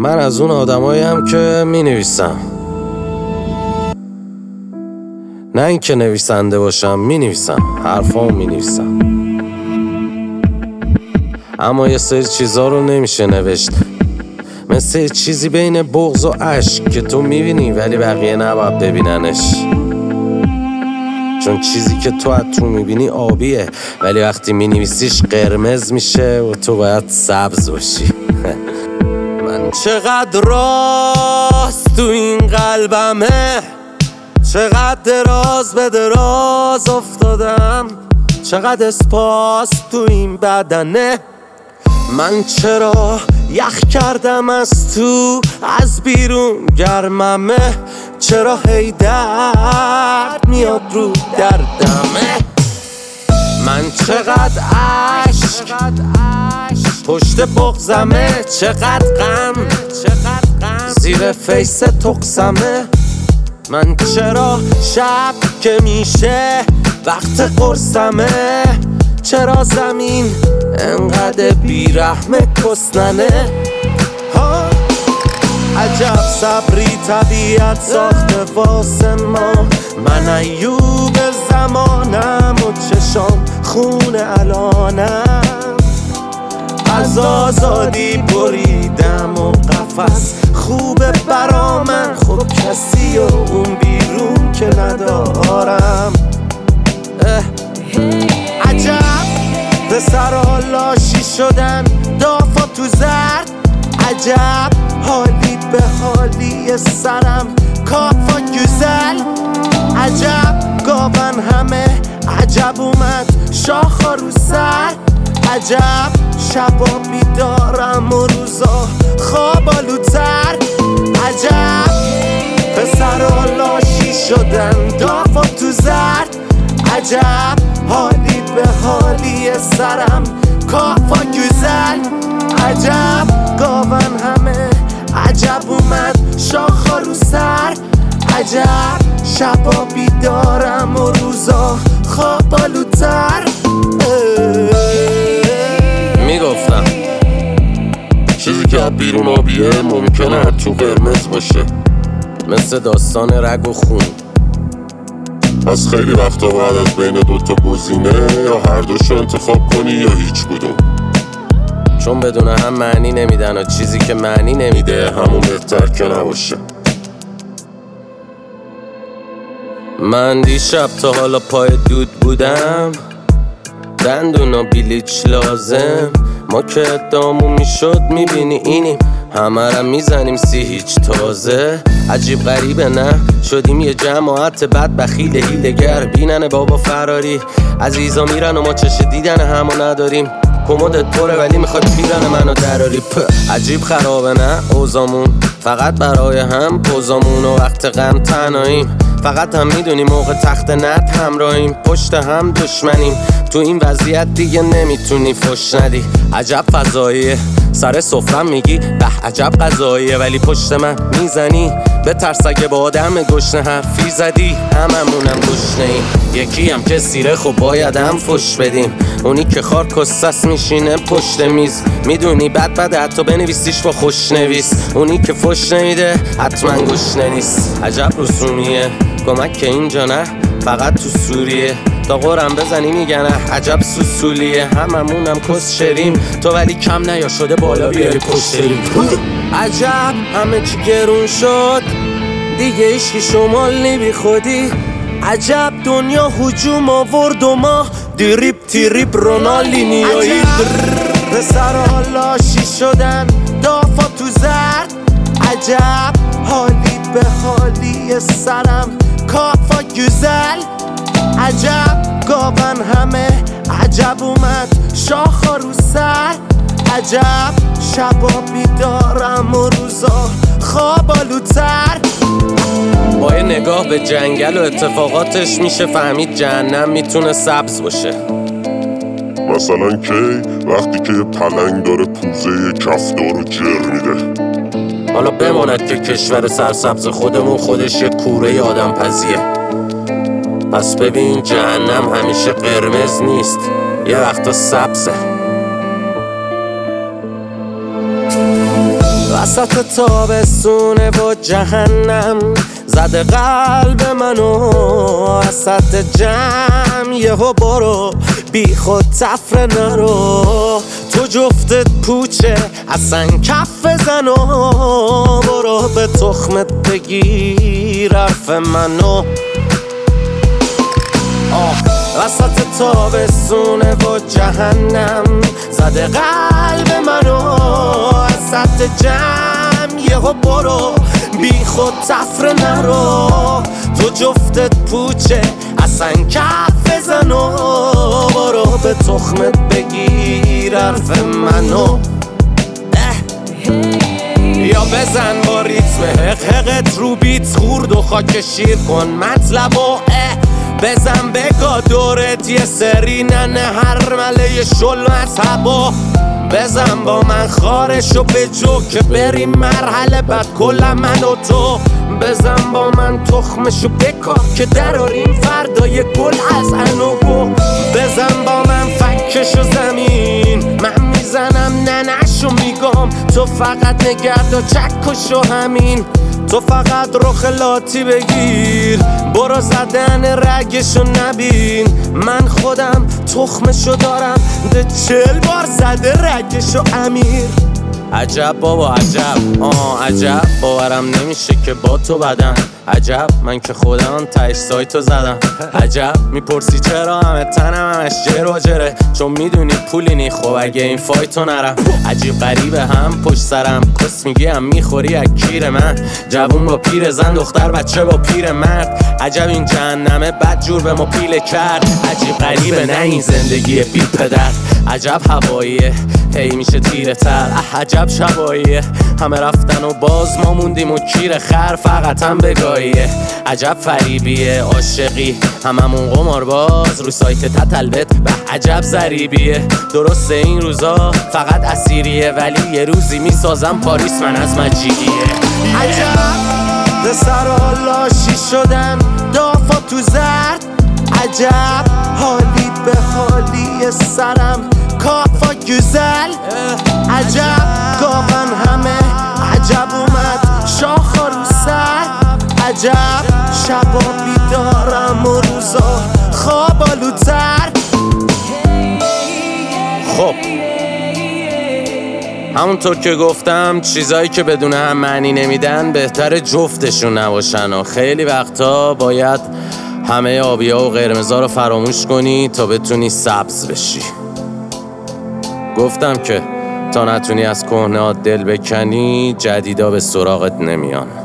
من از اون آدماییم که می نویسم، نه اینکه نویسنده باشم، می نویسم، حرفامو می نویسم. اما یه سری چیزا رو نمیشه نوشت، مثل چیزی بین بغض و عشق که تو میبینی ولی بقیه نباید ببیننش. چون چیزی که تو از تو میبینی آبیه ولی وقتی مینویسیش قرمز میشه و تو باید سبز باشی. من چقدر راست تو این قلبمه، چقدر دراز به دراز افتادم، چقدر اسپاس تو این بدنه. من چرا یخ کردم از تو، از بیرون گرممه، چرا هی درد میاد رو دردمه. من چقدر عشق پشت بغضمه، چقدر غم زیر فیس تقسمه. من چرا شب که میشه وقت قرصمه، چرا زمین انقدر بیرحم کسننه. عجب صبری طبیعت ساخته واسه ما، من ایوب زمانم و چشام خون الانم. از آزادی بریدم و قفس خوبه برا من، خب کسی و اون بیرون که ندارم. عجب پسرها لاشی شدن دافا تو زرد، عجب حالی به حالی سرم کافا گزل. عجب گاون همه، عجب اومد شاخا رو سر، عجب شبا بیدارم و روزا خواب آلودتر. عجب پسرها لاشی شدن دافا تو زرد، عجب حالی به حالی سرم کافا گزل. عجب گاون همه، عجب اومد شاخا رو سر، عجب شبا بیدارم و روزا خواب آلودتر. میگفتم چیزی که بیرون آبیه ممکنه تو قرمز باشه، مثل داستان رگ و خون. از خیلی وقتا باید از بین دوتا گزینه یا هر دوشو انتخاب کنی یا هیچ کدوم، چون بدون هم معنی نمیدن و چیزی که معنی نمیده همون بهتر که نباشه. من دیشب تا حالا پای دود بودم، دندون و بیلیچ لازم، ما که ادامون میشد میبینی اینیم، همه را میزنیم هیچ تازه. عجیب غریبه نه، شدیم یه جماعت بد بخیل هیلگر، بینن بابا فراری عزیزا میرن و ما چش دیدن همو نداریم. کمدت پره ولی میخواد پیرن منو دراری. عجیب خرابه نه اوزامون، فقط برای هم پوزامون و وقت غم تنهاییم، فقط هم میدونیم موقع تخت نت همراهیم، پشت هم دشمنیم. تو این وضعیت دیگه نمیتونی فش ندی. عجب فضاییه سر سفرم میگی به عجب غذاییه، ولی پشت من میزنی به ترس اگه با آدم گشنه حرفی زدی هممونم گشنه ایم. یکی هم که سیره خب باید هم فش بدیم، اونی که خار کسس میشینه پشت میز، میدونی بد حتی بنویسیش با خوشنویس، اونی که فش نمیده حتما گشنه نیست. عجب رسومیه کمک که اینجا نه فقط تو سوریه، تا قرم بزنی میگن عجب سوسولیه. هممونم کس شریم تو ولی کم نیا شده بالا بیاری پشتریم. عجب همه چی گرون شد دیگه ایشکی شمال نی بی خودی، عجب دنیا هجوم آورد و ما دیریب تیریب رونالینیایی. پسرها لاشی شدن دافا تو زرد، عجب حالی به حالی سرم کافا گزل. عجب گاون همه، عجب اومد شاخا رو سر، عجب شبا بیدارم و روزا خواب آلودتر. با یه نگاه به جنگل و اتفاقاتش میشه فهمید جهنم میتونه سبز باشه. مثلا کی؟ وقتی که یه پلنگ داره پوزه یه کفدار رو جر میده. حالا بماند که کشور سرسبز خودمون خودش یه کوره آدم پزیه. پس ببین جهنم همیشه قرمز نیست، یه وقتا سبزه. وسط تابستونه و جهنم زده قلب منو وسط جمع یهو برو بی خود تفره نرو تو جفتت پوچه اصلا کف بزن و برو به تخمت بگیر حرف منو وسط تابستونه و جهنم زده قلب منو وسط جمع یهو برو بی خود تفره نرو تو جفتت پوچه اصلا کف بزن و برو به تخمت بگیر حرف منو یا بزن با ریتم حقت رو بیت خورد و خاک شیر کن مطلب و بزن بگا دورت یه سری ننه هر مله شل مذهبا بزن با من خارشو به جو که بریم مرحله بعد کل من و تو بزن با من تخمشو بکار که دراریم فردای گل از انوگو بزن با من فکشو زمین من میزنم ننشو میگم تو فقط نگرد و چکشو همین تو فقط رخ لاتی بگیر برو زدن رگشو نبین من خودم تخمشو دارم ده 40 بار زده رگشو امیر عجب بابا عجب عجب باورم نمیشه که با تو بدم عجب من که خودم تهش سایتو زدم عجب میپرسی چرا همه تنم همش جر و جره چون میدونی پولینی خب اگه این فایتو نرم عجیب غریبه هم پشت سرم کس میگی هم میخوری از کیر من جوون با پیر زن دختر بچه با پیر مرد عجب این جهنمه بد جور به ما پیله کرد عجیب غریبه نه این زندگی بی پدر عجب هواییه هی میشه تیره تر عجب شباییه همه رفتن و باز ما موندیم و کیر خر فقط هم بگاهیه عجب فریبیه عاشقی هممون قمار باز رو سایت تتلبت به عجب ضریبیه درسته این روزا فقط اسیریه ولی یه روزی میسازم پاریس من از مجیدیه عجب به سر لاشی شدن دافا تو زرد عجب حالی به حالی سرم کافا گزل عجب گاون همه عجب اومد شاخا رو سر عجب شبا بیدارم و روزا خواب آلوتر خب همونطور که گفتم چیزایی که بدون هم معنی نمیدن بهتر جفتشون نباشن و خیلی وقتا باید همه آبی‌ها و قرمزا رو فراموش کنی تا بتونی سبز بشی گفتم که تا نتونی از کهنه‌هات دل بکنی جدیدا به سراغت نمیان